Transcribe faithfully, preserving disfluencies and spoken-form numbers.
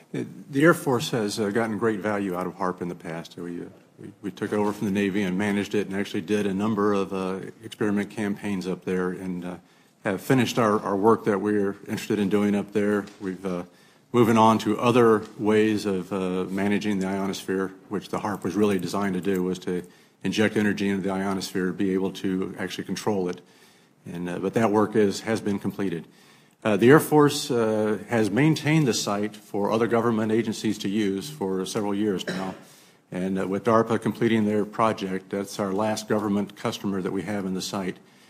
It, the Air Force has uh, gotten great value out of HARP in the past. We, uh, we, we took it over from the Navy and managed it and actually did a number of uh, experiment campaigns up there and uh, have finished our, our work that we're interested in doing up there. We've uh, moving on to other ways of uh, managing the ionosphere, which the HARP was really designed to do, was to inject energy into the ionosphere to be able to actually control it. And, uh, but that work is, has been completed. Uh, the Air Force uh, has maintained the site for other government agencies to use for several years now. And uh, with DARPA completing their project, that's our last government customer that we have in the site.